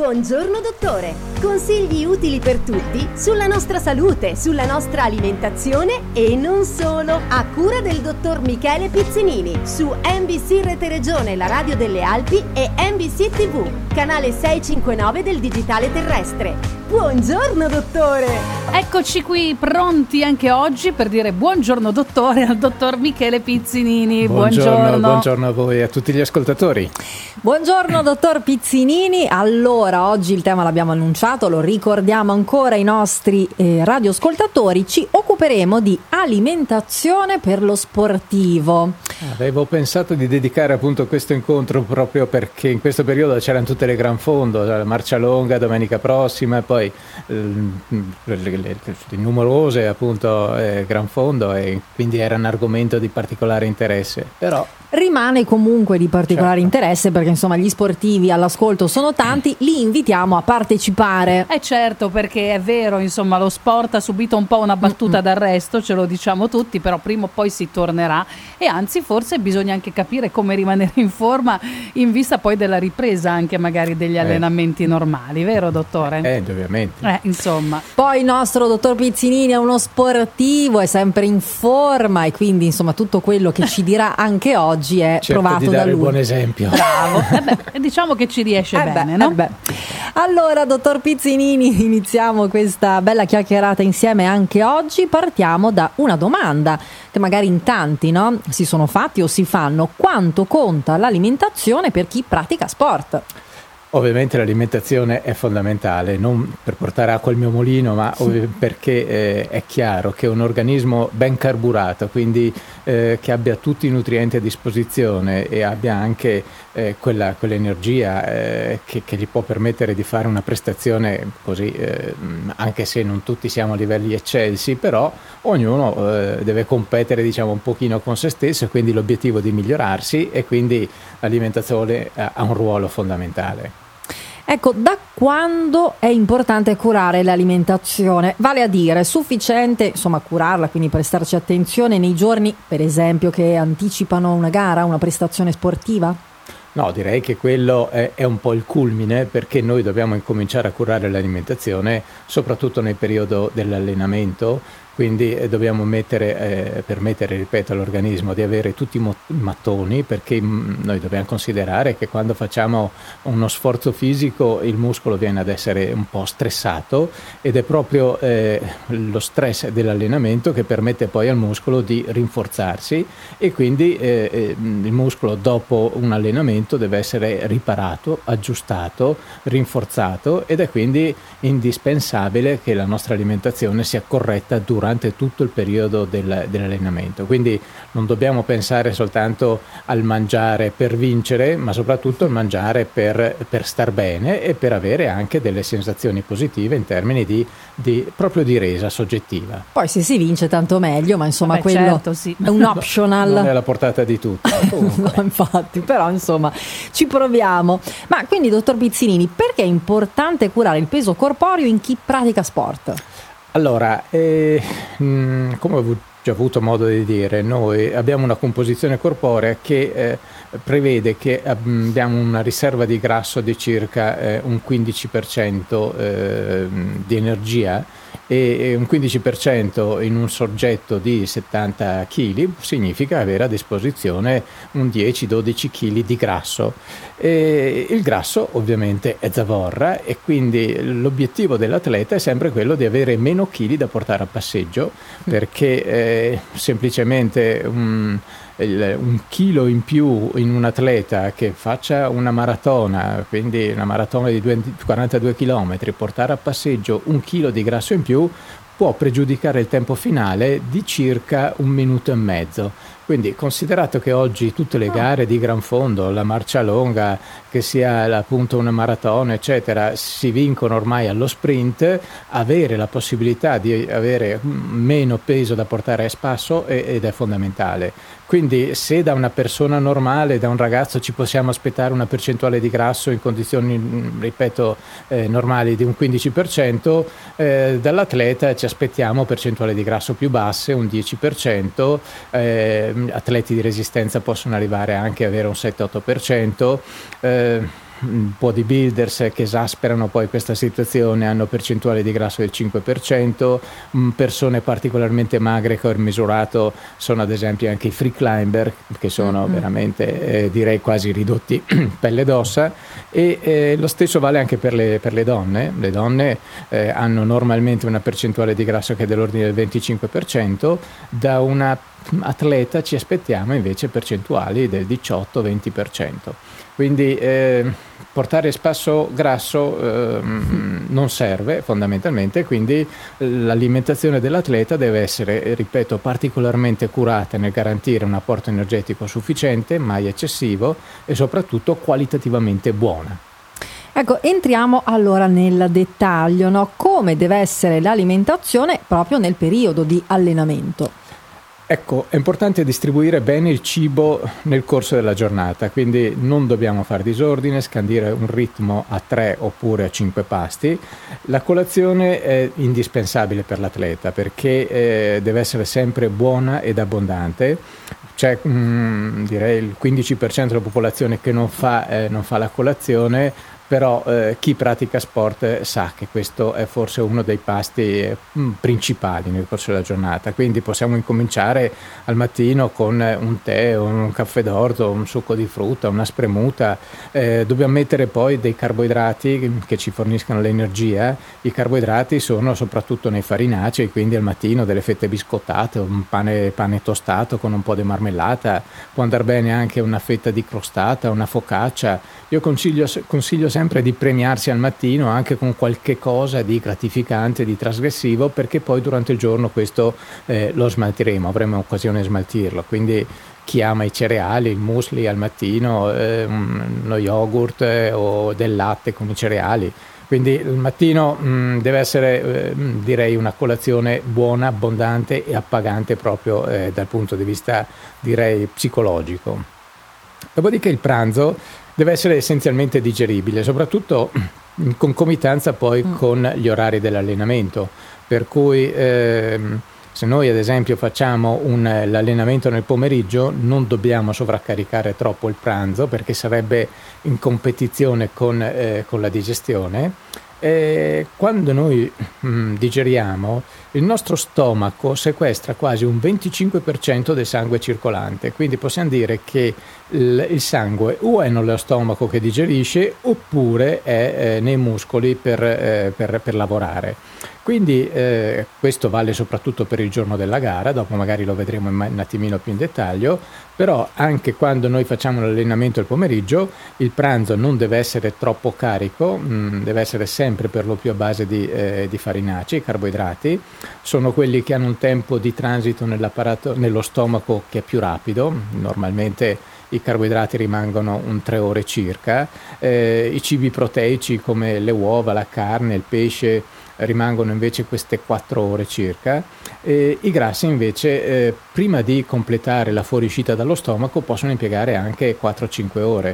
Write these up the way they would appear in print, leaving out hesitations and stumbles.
Buongiorno dottore, consigli utili per tutti sulla nostra salute, sulla nostra alimentazione e non solo, a cura del dottor Michele Pizzinini su NBC Rete Regione, la radio delle Alpi, e NBC TV, canale 659 del digitale terrestre. Buongiorno dottore! Eccoci qui pronti anche oggi per dire buongiorno dottore al dottor Michele Pizzinini. Buongiorno a voi e a tutti gli ascoltatori. Buongiorno dottor Pizzinini. Allora, oggi il tema l'abbiamo annunciato, lo ricordiamo ancora ai nostri radioascoltatori. Ci occuperemo di alimentazione per lo sportivo. Avevo pensato di dedicare appunto questo incontro proprio perché in questo periodo c'erano tutte le gran fondo, la marcia longa domenica prossima e poi le numerose appunto gran fondo, e quindi era un argomento di particolare interesse. Però rimane comunque di particolare interesse perché insomma gli sportivi all'ascolto sono tanti, li invitiamo a partecipare. Certo, perché è vero, insomma, lo sport ha subito un po' una battuta d'arresto, ce lo diciamo tutti, però prima o poi si tornerà, e anzi forse bisogna anche capire come rimanere in forma in vista poi della ripresa anche magari degli allenamenti normali, vero dottore? Ovviamente. Insomma. Poi il nostro dottor Pizzinini è uno sportivo, è sempre in forma e quindi insomma tutto quello che ci dirà anche oggi è cerco provato di dare da lui. un buon esempio. Bravo. Diciamo che ci riesce bene, no? Allora, dottor Pizzinini, iniziamo questa bella chiacchierata insieme anche oggi. Partiamo da una domanda che magari in tanti, no, si sono fatti o si fanno: quanto conta l'alimentazione per chi pratica sport? Ovviamente l'alimentazione è fondamentale, non per portare acqua al mio mulino, ma perché è chiaro che un organismo ben carburato, quindi che abbia tutti i nutrienti a disposizione e abbia anche quell'energia che gli può permettere di fare una prestazione così, anche se non tutti siamo a livelli eccelsi, però ognuno deve competere, diciamo, un pochino con se stesso, e quindi l'obiettivo di migliorarsi, e quindi l'alimentazione ha un ruolo fondamentale. Ecco, da quando è importante curare l'alimentazione? Vale a dire, è sufficiente insomma curarla, quindi prestarci attenzione nei giorni, per esempio, che anticipano una gara, una prestazione sportiva? No, direi che quello è un po' il culmine, perché noi dobbiamo incominciare a curare l'alimentazione soprattutto nel periodo dell'allenamento. Quindi dobbiamo permettere, ripeto, all'organismo di avere tutti i mattoni, perché noi dobbiamo considerare che quando facciamo uno sforzo fisico il muscolo viene ad essere un po' stressato, ed è proprio lo stress dell'allenamento che permette poi al muscolo di rinforzarsi, e quindi il muscolo dopo un allenamento deve essere riparato, aggiustato, rinforzato, ed è quindi indispensabile che la nostra alimentazione sia corretta durante tutto il periodo dell'allenamento. Quindi non dobbiamo pensare soltanto al mangiare per vincere, ma soprattutto al mangiare per star bene e per avere anche delle sensazioni positive in termini proprio di resa soggettiva. Poi se si vince tanto meglio, ma insomma quello certo, sì. È un optional. Non è alla portata di tutti. No, infatti, però insomma ci proviamo. Ma quindi, dottor Pizzinini, perché è importante curare il peso corporeo in chi pratica sport? Allora, come ho già avuto modo di dire, noi abbiamo una composizione corporea che prevede che abbiamo una riserva di grasso di circa un 15% di energia, e un 15% in un soggetto di 70 kg significa avere a disposizione un 10-12 kg di grasso. E il grasso ovviamente è zavorra, e quindi l'obiettivo dell'atleta è sempre quello di avere meno chili da portare a passeggio, perché semplicemente un chilo in più in un atleta che faccia una maratona, quindi una maratona di 42 km, portare a passeggio un chilo di grasso in più può pregiudicare il tempo finale di circa 1 minuto e mezzo. Quindi, considerato che oggi tutte le gare di gran fondo, la marcia longa, che sia appunto una maratona eccetera, si vincono ormai allo sprint, avere la possibilità di avere meno peso da portare a spasso ed è fondamentale. Quindi se da una persona normale, da un ragazzo, ci possiamo aspettare una percentuale di grasso in condizioni, ripeto, normali di un 15%, dall'atleta ci aspettiamo percentuali di grasso più basse, un 10%, atleti di resistenza possono arrivare anche a avere un 7-8%, bodybuilders che esasperano poi questa situazione hanno percentuali di grasso del 5%, persone particolarmente magre che ho misurato sono ad esempio anche i free climber, che sono veramente direi quasi ridotti pelle d'ossa, e lo stesso vale anche per le donne. Le donne hanno normalmente una percentuale di grasso che è dell'ordine del 25%, da una atleta ci aspettiamo invece percentuali del 18-20%. Quindi portare spasso grasso non serve fondamentalmente, quindi l'alimentazione dell'atleta deve essere, ripeto, particolarmente curata nel garantire un apporto energetico sufficiente, mai eccessivo, e soprattutto qualitativamente buona. Ecco, entriamo allora nel dettaglio, no? Come deve essere l'alimentazione proprio nel periodo di allenamento? Ecco, è importante distribuire bene il cibo nel corso della giornata, quindi non dobbiamo fare disordine, scandire un ritmo a 3 oppure a 5 pasti. La colazione è indispensabile per l'atleta perché deve essere sempre buona ed abbondante. C'è direi il 15% della popolazione che non fa la colazione, però chi pratica sport sa che questo è forse uno dei pasti principali nel corso della giornata, quindi possiamo incominciare al mattino con un tè o un caffè d'orzo, un succo di frutta, una spremuta. Dobbiamo mettere poi dei carboidrati che ci forniscano l'energia. I carboidrati sono soprattutto nei farinacei, quindi al mattino delle fette biscottate, un pane tostato con un po' di marmellata, può andare bene anche una fetta di crostata, una focaccia. Io consiglio sempre di premiarsi al mattino anche con qualche cosa di gratificante, di trasgressivo, perché poi durante il giorno questo lo smaltiremo, avremo occasione di smaltirlo. Quindi chi ama i cereali, il muesli al mattino, uno yogurt o del latte con i cereali. Quindi il mattino deve essere direi una colazione buona, abbondante e appagante proprio dal punto di vista direi psicologico. Dopodiché il pranzo deve essere essenzialmente digeribile, soprattutto in concomitanza poi con gli orari dell'allenamento, per cui se noi ad esempio facciamo l'allenamento nel pomeriggio non dobbiamo sovraccaricare troppo il pranzo perché sarebbe in competizione con la digestione. Quando noi digeriamo, il nostro stomaco sequestra quasi un 25% del sangue circolante, quindi possiamo dire che il sangue o è nello stomaco che digerisce oppure è nei muscoli per lavorare. Quindi questo vale soprattutto per il giorno della gara, dopo magari lo vedremo un attimino più in dettaglio, però anche quando noi facciamo l'allenamento il pomeriggio il pranzo non deve essere troppo carico, deve essere sempre per lo più a base di farinacei, carboidrati. Sono quelli che hanno un tempo di transito nello stomaco che è più rapido, normalmente i carboidrati rimangono 3 ore circa, i cibi proteici come le uova, la carne, il pesce rimangono invece queste 4 ore circa, i grassi invece prima di completare la fuoriuscita dallo stomaco possono impiegare anche 4-5 ore.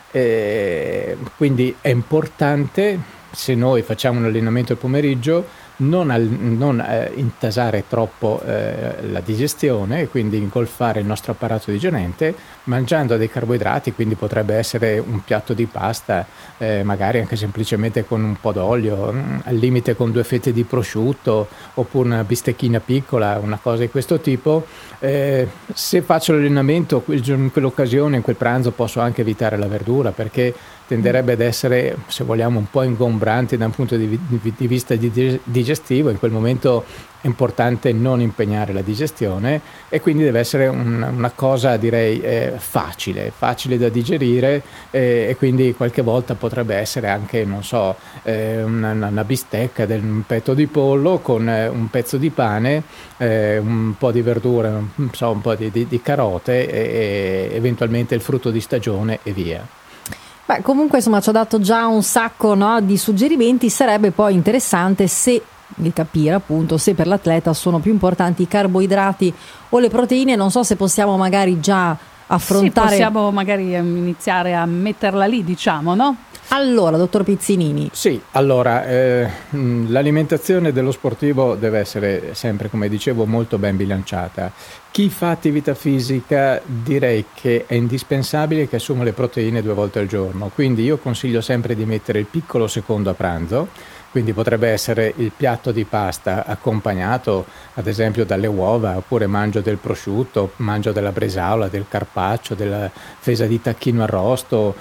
Quindi è importante, se noi facciamo un allenamento il pomeriggio, non intasare troppo la digestione e quindi ingolfare il nostro apparato digerente mangiando dei carboidrati, quindi potrebbe essere un piatto di pasta, magari anche semplicemente con un po' d'olio, al limite con 2 fette di prosciutto oppure una bistecchina piccola, una cosa di questo tipo. Se faccio l'allenamento in quell'occasione, in quel pranzo, posso anche evitare la verdura perché tenderebbe ad essere, se vogliamo, un po' ingombrante da un punto di vista digestivo. In quel momento è importante non impegnare la digestione e quindi deve essere una cosa direi facile da digerire, e quindi qualche volta potrebbe essere anche, non so, una bistecca un petto di pollo con un pezzo di pane, un po' di verdura, un po' di carote e eventualmente il frutto di stagione e via. Beh, comunque insomma ci ha dato già un sacco, no, di suggerimenti. Sarebbe poi interessante di capire appunto se per l'atleta sono più importanti i carboidrati o le proteine. Non so se possiamo magari già affrontare. Sì, possiamo magari iniziare a metterla lì, diciamo, no? Allora, dottor Pizzinini. Sì, allora, l'alimentazione dello sportivo deve essere sempre, come dicevo, molto ben bilanciata. Chi fa attività fisica direi che è indispensabile che assuma le proteine 2 volte al giorno, quindi io consiglio sempre di mettere il piccolo secondo a pranzo. Quindi potrebbe essere il piatto di pasta accompagnato ad esempio dalle uova, oppure mangio del prosciutto, mangio della bresaola, del carpaccio, della fesa di tacchino arrosto,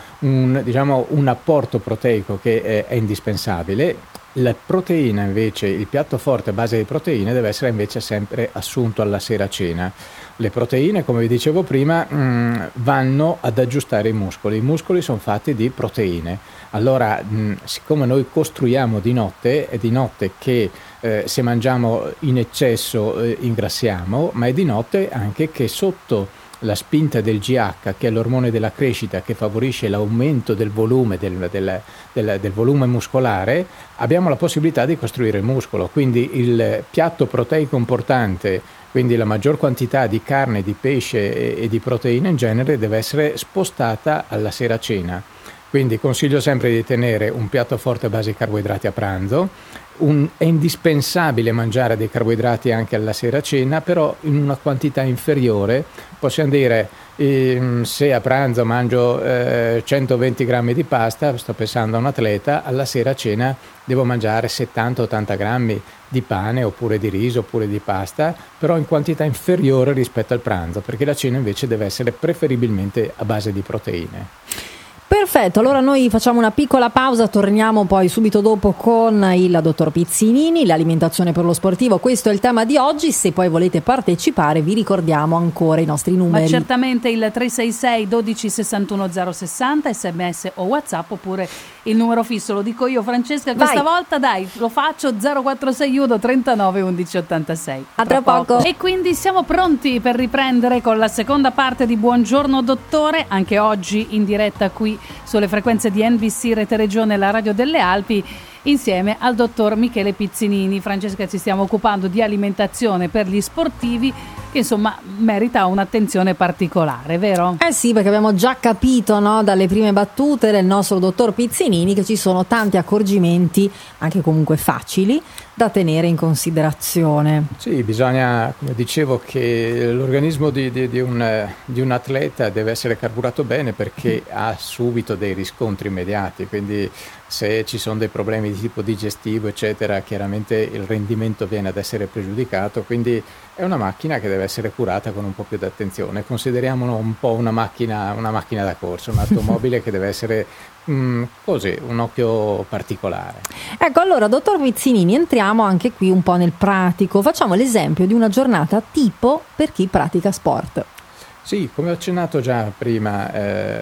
un apporto proteico che è indispensabile. La proteina invece, il piatto forte a base di proteine deve essere invece sempre assunto alla sera a cena. Le proteine, come vi dicevo prima, vanno ad aggiustare i muscoli sono fatti di proteine. Allora, siccome noi costruiamo di notte, è di notte che se mangiamo in eccesso ingrassiamo, ma è di notte anche che sotto la spinta del GH, che è l'ormone della crescita che favorisce l'aumento del volume, del volume muscolare, abbiamo la possibilità di costruire il muscolo. Quindi il piatto proteico importante, quindi la maggior quantità di carne, di pesce e di proteine in genere deve essere spostata alla sera a cena. Quindi consiglio sempre di tenere un piatto forte a base di carboidrati a pranzo. È indispensabile mangiare dei carboidrati anche alla sera a cena, però in una quantità inferiore. Possiamo dire, se a pranzo mangio 120 grammi di pasta, sto pensando a un atleta, alla sera a cena devo mangiare 70-80 grammi di pane, oppure di riso, oppure di pasta, però in quantità inferiore rispetto al pranzo, perché la cena invece deve essere preferibilmente a base di proteine. Perfetto, allora noi facciamo una piccola pausa, torniamo poi subito dopo con il dottor Pizzinini, l'alimentazione per lo sportivo. Questo è il tema di oggi. Se poi volete partecipare vi ricordiamo ancora i nostri numeri. Ma certamente il 366 12 61 060, sms o WhatsApp, oppure il numero fisso, lo dico io Francesca, questa volta dai, lo faccio, 0461 39 11 86. A tra poco. E quindi siamo pronti per riprendere con la seconda parte di Buongiorno Dottore, anche oggi in diretta qui sulle frequenze di NBC Rete Regione, la radio delle Alpi, insieme al dottor Michele Pizzinini. Francesca, ci stiamo occupando di alimentazione per gli sportivi, che insomma merita un'attenzione particolare, vero? Eh sì, perché abbiamo già capito, no, dalle prime battute del nostro dottor Pizzinini che ci sono tanti accorgimenti, anche comunque facili, da tenere in considerazione. Sì, bisogna, come dicevo, che l'organismo di un atleta deve essere carburato bene, perché ha subito dei riscontri immediati, quindi se ci sono dei problemi di tipo digestivo eccetera, chiaramente il rendimento viene ad essere pregiudicato, quindi è una macchina che deve essere curata con un po' più di attenzione. Consideriamolo un po' una macchina da corsa, un'automobile che deve essere così, un occhio particolare. Ecco, allora dottor Pizzinini, entriamo anche qui un po' nel pratico, facciamo l'esempio di una giornata tipo per chi pratica sport. Sì, come ho accennato già prima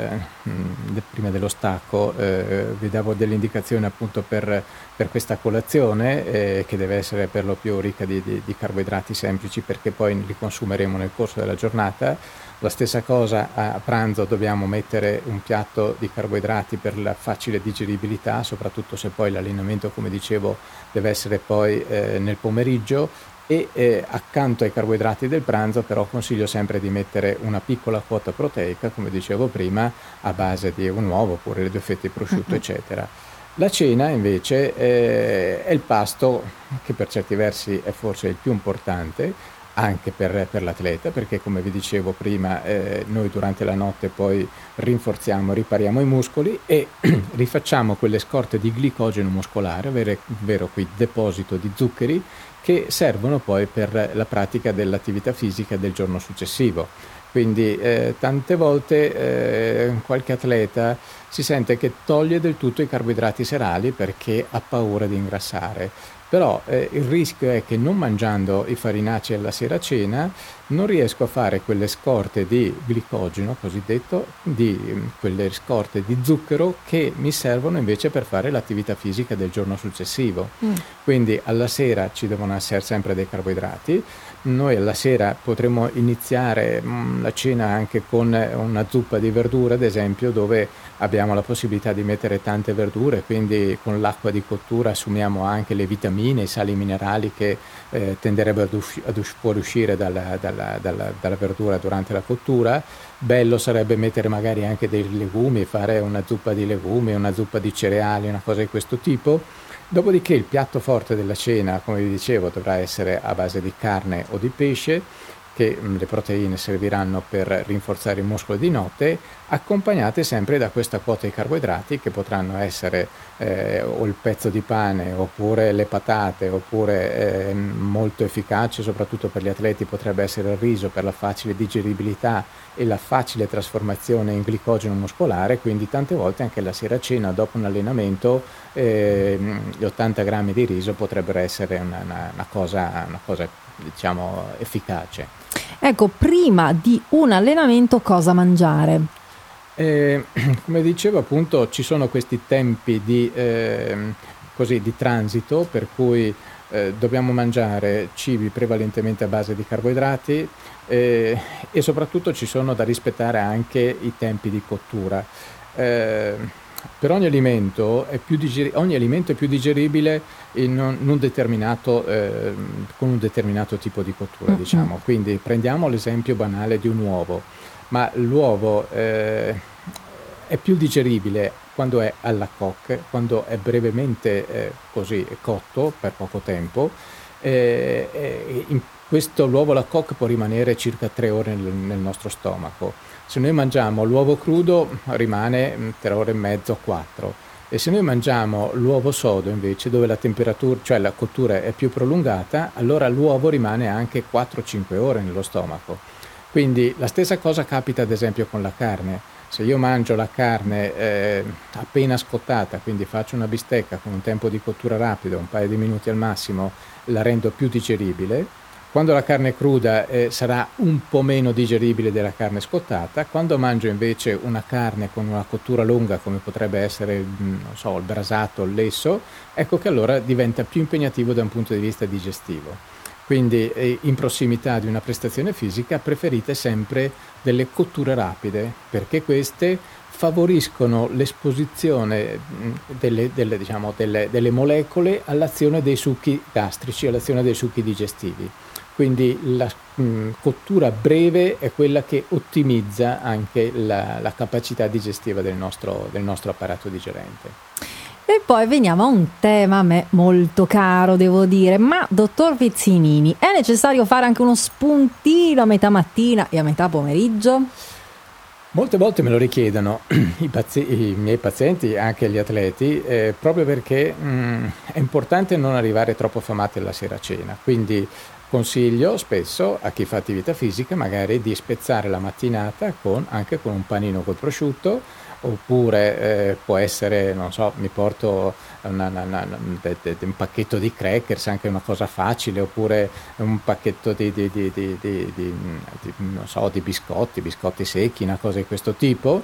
dello stacco, vi davo delle indicazioni appunto per questa colazione, che deve essere per lo più ricca di carboidrati semplici, perché poi li consumeremo nel corso della giornata. La stessa cosa a pranzo, dobbiamo mettere un piatto di carboidrati per la facile digeribilità, soprattutto se poi l'allenamento, come dicevo, deve essere poi nel pomeriggio. E accanto ai carboidrati del pranzo però consiglio sempre di mettere una piccola quota proteica, come dicevo prima, a base di un uovo oppure le 2 fette di prosciutto eccetera. La cena invece è il pasto che per certi versi è forse il più importante anche per l'atleta, perché come vi dicevo prima noi durante la notte poi ripariamo i muscoli e rifacciamo quelle scorte di glicogeno muscolare, ovvero qui deposito di zuccheri, che servono poi per la pratica dell'attività fisica del giorno successivo. Quindi tante volte qualche atleta si sente che toglie del tutto i carboidrati serali perché ha paura di ingrassare. Però il rischio è che non mangiando i farinacei alla sera a cena non riesco a fare quelle scorte di glicogeno, cosiddetto, quelle scorte di zucchero che mi servono invece per fare l'attività fisica del giorno successivo. Quindi alla sera ci devono essere sempre dei carboidrati. Noi alla sera potremmo iniziare la cena anche con una zuppa di verdure, ad esempio, dove abbiamo la possibilità di mettere tante verdure, quindi con l'acqua di cottura assumiamo anche le vitamine, i sali minerali che tenderebbero a fuoriuscire dal dalla verdura durante la cottura. Bello sarebbe mettere magari anche dei legumi, fare una zuppa di legumi, una zuppa di cereali, una cosa di questo tipo. Dopodiché il piatto forte della cena, come vi dicevo, dovrà essere a base di carne o di pesce, che le proteine serviranno per rinforzare i muscoli di notte, accompagnate sempre da questa quota di carboidrati, che potranno essere o il pezzo di pane, oppure le patate, oppure molto efficace soprattutto per gli atleti potrebbe essere il riso, per la facile digeribilità e la facile trasformazione in glicogeno muscolare. Quindi tante volte anche la sera cena dopo un allenamento gli 80 grammi di riso potrebbero essere una cosa diciamo efficace. Ecco, prima di un allenamento cosa mangiare? Come dicevo, appunto, ci sono questi tempi di transito, per cui dobbiamo mangiare cibi prevalentemente a base di carboidrati, e soprattutto ci sono da rispettare anche i tempi di cottura. Per ogni alimento è più digeribile con un determinato tipo di cottura, diciamo. Quindi prendiamo l'esempio banale di un uovo, ma l'uovo è più digeribile quando è alla coque, quando è brevemente cotto per poco tempo. In l'uovo alla coque può rimanere circa 3 ore nel nostro stomaco. Se noi mangiamo l'uovo crudo rimane 3 ore e mezzo, 4. E se noi mangiamo l'uovo sodo invece, dove la temperatura, cioè la cottura è più prolungata, allora l'uovo rimane anche 4-5 ore nello stomaco. Quindi la stessa cosa capita ad esempio con la carne. Se io mangio la carne appena scottata, quindi faccio una bistecca con un tempo di cottura rapido, un paio di minuti al massimo, la rendo più digeribile. Quando la carne è cruda sarà un po' meno digeribile della carne scottata. Quando mangio invece una carne con una cottura lunga, come potrebbe essere il brasato, il lesso, ecco che allora diventa più impegnativo da un punto di vista digestivo. Quindi in prossimità di una prestazione fisica preferite sempre delle cotture rapide, perché queste favoriscono l'esposizione delle molecole all'azione dei succhi gastrici, all'azione dei succhi digestivi. Quindi la cottura breve è quella che ottimizza anche la capacità digestiva del nostro apparato digerente. E poi veniamo a un tema a me molto caro, devo dire. Ma dottor Pizzinini, è necessario fare anche uno spuntino a metà mattina e a metà pomeriggio? Molte volte me lo richiedono i miei pazienti, anche gli atleti, proprio perché è importante non arrivare troppo affamati alla sera cena. Quindi consiglio spesso a chi fa attività fisica magari di spezzare la mattinata anche con un panino col prosciutto, oppure può essere, non so, mi porto un pacchetto di crackers, anche una cosa facile, oppure un pacchetto di biscotti secchi, una cosa di questo tipo.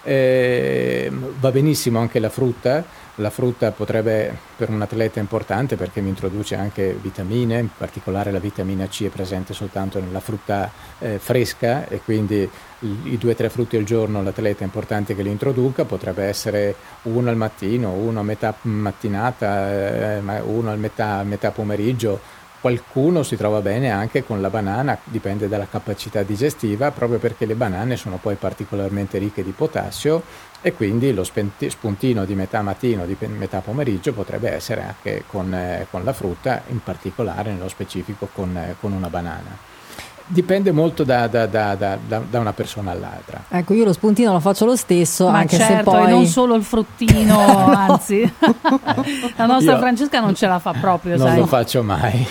Va benissimo anche la frutta. La frutta potrebbe per un atleta importante perché mi introduce anche vitamine, in particolare la vitamina C è presente soltanto nella frutta fresca, e quindi i 2-3 frutti al giorno l'atleta è importante che li introduca. Potrebbe essere uno al mattino, uno a metà mattinata, uno a metà pomeriggio. Qualcuno si trova bene anche con la banana, dipende dalla capacità digestiva, proprio perché le banane sono poi particolarmente ricche di potassio, e quindi lo spuntino di metà mattino, di metà pomeriggio potrebbe essere anche con la frutta, in particolare nello specifico con una banana. Dipende molto da una persona all'altra. Ecco, io lo spuntino lo faccio lo stesso, ma anche certo, se poi... e non solo il fruttino, anzi. La nostra Francesca non ce la fa proprio, non sai. lo faccio mai.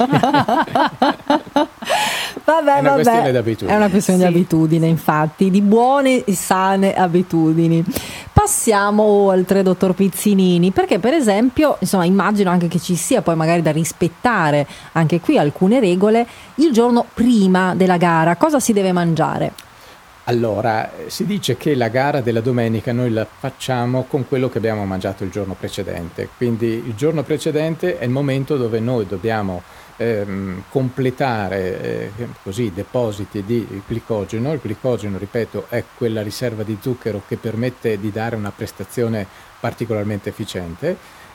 Vabbè, questione d'abitudine. È una questione di abitudine, infatti, di buone e sane abitudini. Passiamo oltre, dottor Pizzinini, perché per esempio, insomma, immagino anche che ci sia poi magari da rispettare anche qui alcune regole il giorno prima della gara. Cosa si deve mangiare? Allora, si dice che la gara della domenica noi la facciamo con quello che abbiamo mangiato il giorno precedente, quindi il giorno precedente è il momento dove noi dobbiamo completare così depositi di glicogeno. Il glicogeno, ripeto, è quella riserva di zucchero che permette di dare una prestazione particolarmente efficiente,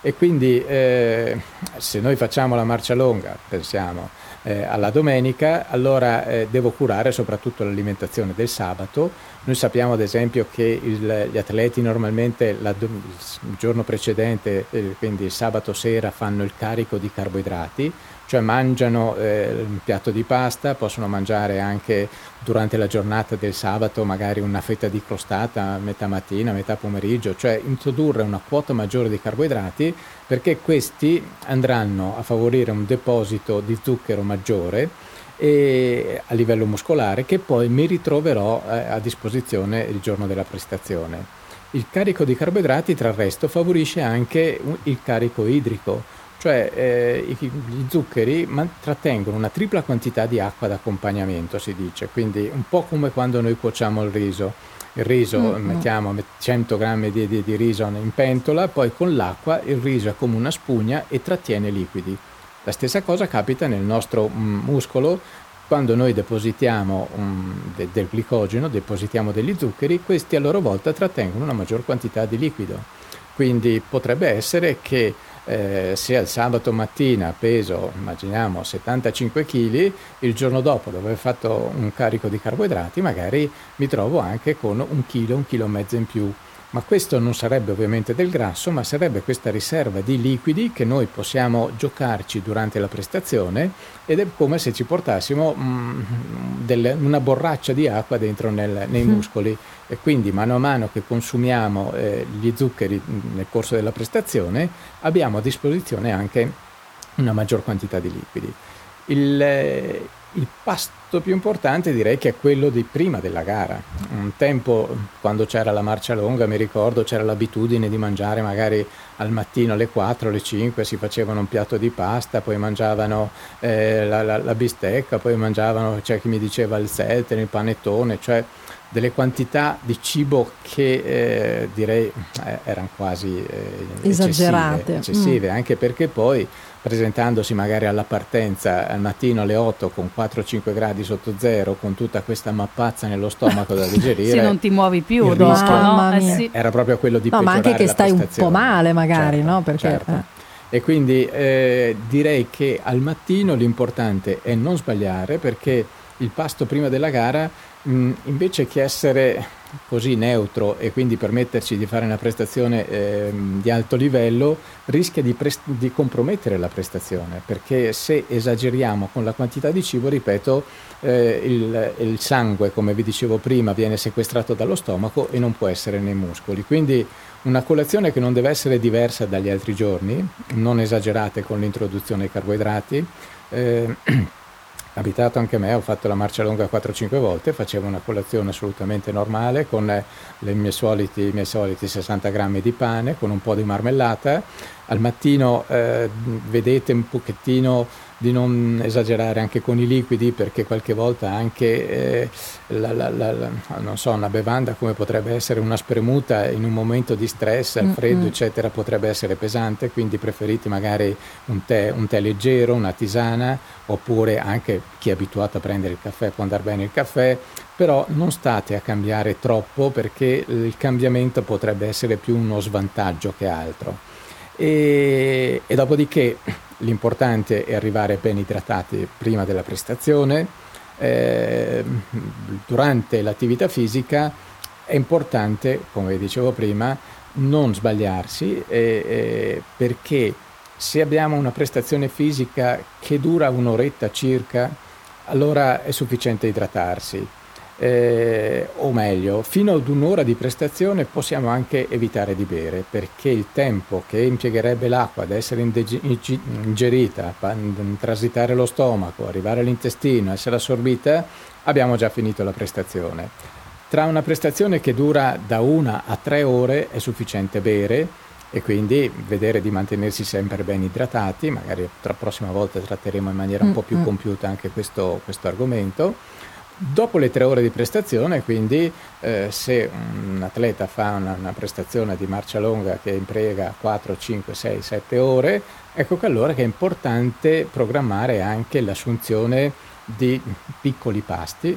E quindi se noi facciamo la marcia lunga, pensiamo alla domenica, allora devo curare soprattutto l'alimentazione del sabato. Noi sappiamo ad esempio che gli atleti normalmente il giorno precedente, quindi il sabato sera, fanno il carico di carboidrati, cioè mangiano un piatto di pasta, possono mangiare anche durante la giornata del sabato magari una fetta di crostata, metà mattina, metà pomeriggio, cioè introdurre una quota maggiore di carboidrati, perché questi andranno a favorire un deposito di zucchero maggiore a livello muscolare, che poi mi ritroverò a disposizione il giorno della prestazione. Il carico di carboidrati, tra il resto, favorisce anche il carico idrico, cioè gli zuccheri trattengono una tripla quantità di acqua d'accompagnamento, si dice, quindi un po' come quando noi cuociamo il riso. Il riso, mettiamo 100 grammi di riso in pentola, poi con l'acqua il riso è come una spugna e trattiene liquidi. La stessa cosa capita nel nostro muscolo. Quando noi depositiamo del glicogeno, depositiamo degli zuccheri, questi a loro volta trattengono una maggior quantità di liquido. Quindi potrebbe essere che se al sabato mattina peso, immaginiamo, 75 kg, il giorno dopo, dopo aver fatto un carico di carboidrati, magari mi trovo anche con 1 chilo, 1,5 kg in più. Ma questo non sarebbe ovviamente del grasso, ma sarebbe questa riserva di liquidi che noi possiamo giocarci durante la prestazione, ed è come se ci portassimo una borraccia di acqua dentro nei muscoli, e quindi mano a mano che consumiamo gli zuccheri nel corso della prestazione abbiamo a disposizione anche una maggior quantità di liquidi. Il pasto più importante direi che è quello di prima della gara. Un tempo, quando c'era la marcia lunga, mi ricordo, c'era l'abitudine di mangiare magari al mattino alle 4, alle 5, si facevano un piatto di pasta, poi mangiavano la bistecca, poi mangiavano, c'è chi mi diceva il selten, il panettone, cioè delle quantità di cibo che direi erano quasi eccessive, anche perché poi, presentandosi magari alla partenza al mattino alle 8 con 4-5 gradi sotto zero, con tutta questa mappazza nello stomaco da digerire, sì, non ti muovi più il dopo, rischio no? Sì. era proprio quello di peggiorare ma anche che la stai un prestazione. po' male magari, Certo, no? Perché certo. E quindi direi che al mattino l'importante è non sbagliare, perché il pasto prima della gara, invece che essere così neutro e quindi permetterci di fare una prestazione di alto livello, rischia di compromettere la prestazione, perché se esageriamo con la quantità di cibo, ripeto, il sangue, come vi dicevo prima, viene sequestrato dallo stomaco e non può essere nei muscoli. Quindi una colazione che non deve essere diversa dagli altri giorni, non esagerate con l'introduzione ai carboidrati. Capitato anche a me, ho fatto la marcia lunga 4-5 volte, facevo una colazione assolutamente normale con i miei soliti 60 grammi di pane, con un po' di marmellata. Al mattino vedete un pochettino di non esagerare anche con i liquidi, perché qualche volta anche non so, una bevanda come potrebbe essere una spremuta in un momento di stress, al freddo eccetera, potrebbe essere pesante, quindi preferite magari un tè leggero, una tisana, oppure anche chi è abituato a prendere il caffè può andare bene il caffè, però non state a cambiare troppo, perché il cambiamento potrebbe essere più uno svantaggio che altro. E dopodiché l'importante è arrivare ben idratati prima della prestazione. Durante l'attività fisica è importante, come dicevo prima, non sbagliarsi, perché se abbiamo una prestazione fisica che dura un'oretta circa, allora è sufficiente idratarsi. O meglio, fino ad un'ora di prestazione possiamo anche evitare di bere, perché il tempo che impiegherebbe l'acqua ad essere ingerita, transitare lo stomaco, arrivare all'intestino, essere assorbita, abbiamo già finito la prestazione. Tra una prestazione che dura da 1 a 3 ore è sufficiente bere, e quindi vedere di mantenersi sempre ben idratati. Magari la prossima volta tratteremo in maniera un po' più compiuta anche questo argomento. Dopo le 3 ore di prestazione, quindi se un atleta fa una prestazione di marcia lunga che impiega 4, 5, 6, 7 ore, ecco che allora che è importante programmare anche l'assunzione di piccoli pasti,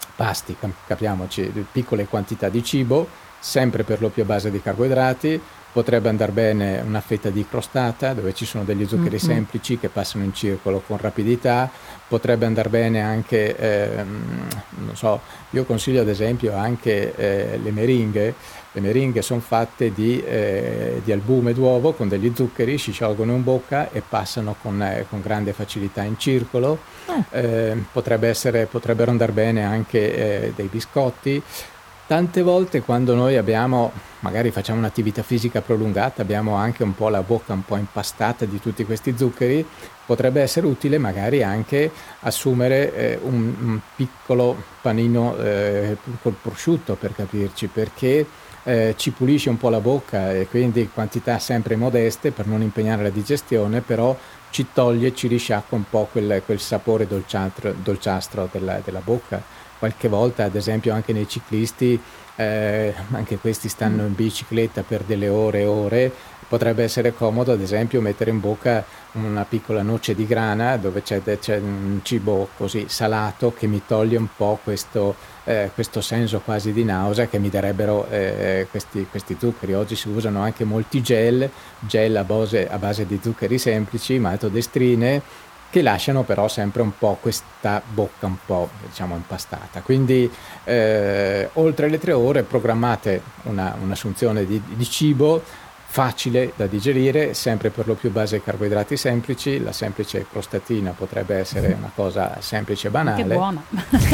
capiamoci, piccole quantità di cibo, sempre per lo più a base di carboidrati, potrebbe andare bene una fetta di crostata dove ci sono degli zuccheri semplici che passano in circolo con rapidità, potrebbe andare bene anche, non so, io consiglio ad esempio anche le meringhe. Le meringhe sono fatte di albume d'uovo con degli zuccheri, si sciolgono in bocca e passano con grande facilità in circolo. Potrebbero andare bene anche dei biscotti. Tante volte quando noi magari facciamo un'attività fisica prolungata, abbiamo anche un po' la bocca un po' impastata di tutti questi zuccheri, potrebbe essere utile magari anche assumere un piccolo panino col prosciutto, per capirci, perché ci pulisce un po' la bocca e quindi quantità sempre modeste per non impegnare la digestione, però ci risciacqua un po' quel sapore dolciastro della bocca. Qualche volta, ad esempio, anche nei ciclisti, anche questi stanno in bicicletta per delle ore e ore, potrebbe essere comodo ad esempio mettere in bocca una piccola noce di grana dove c'è un cibo così salato che mi toglie un po' questo senso quasi di nausea che mi darebbero questi zuccheri. Oggi si usano anche molti gel a base di zuccheri semplici, maltodestrine, che lasciano però sempre un po' questa bocca un po', diciamo, impastata. Quindi oltre le 3 ore programmate un'assunzione di cibo facile da digerire, sempre per lo più base ai carboidrati semplici. La semplice crostatina potrebbe essere una cosa semplice e banale. Che buona!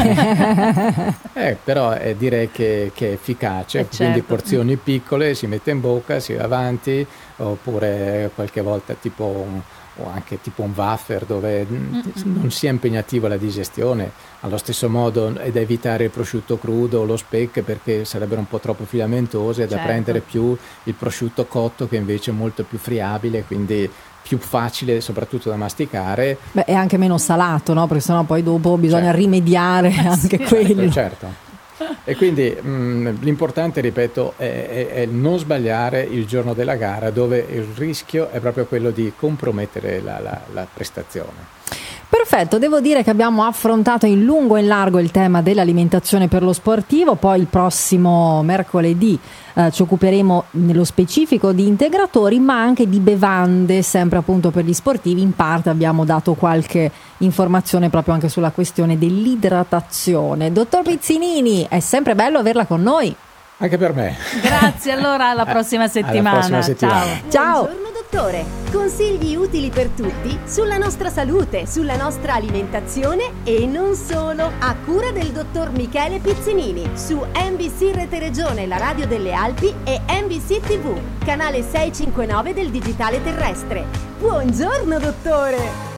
Però direi che è efficace, quindi porzioni piccole, si mette in bocca, si va avanti, oppure qualche volta o anche tipo un wafer dove non sia impegnativa la digestione. Allo stesso modo è da evitare il prosciutto crudo o lo speck perché sarebbero un po' troppo filamentose, da prendere più il prosciutto cotto che invece è molto più friabile, quindi più facile soprattutto da masticare. Beh, è anche meno salato, no? Perché sennò poi dopo bisogna rimediare anche quello. Certo. E quindi l'importante, ripeto, è non sbagliare il giorno della gara, dove il rischio è proprio quello di compromettere la prestazione. Perfetto, devo dire che abbiamo affrontato in lungo e in largo il tema dell'alimentazione per lo sportivo. Poi il prossimo mercoledì ci occuperemo nello specifico di integratori, ma anche di bevande, sempre appunto per gli sportivi. In parte abbiamo dato qualche informazione proprio anche sulla questione dell'idratazione. Dottor Pizzinini, è sempre bello averla con noi. Anche per me. Grazie, allora alla prossima settimana. Alla prossima settimana. Ciao. Buongiorno dottore, consigli utili per tutti sulla nostra salute, sulla nostra alimentazione e non solo, a cura del dottor Michele Pizzinini su NBC Rete Regione, la radio delle Alpi, e NBC TV, canale 659 del digitale terrestre. Buongiorno dottore!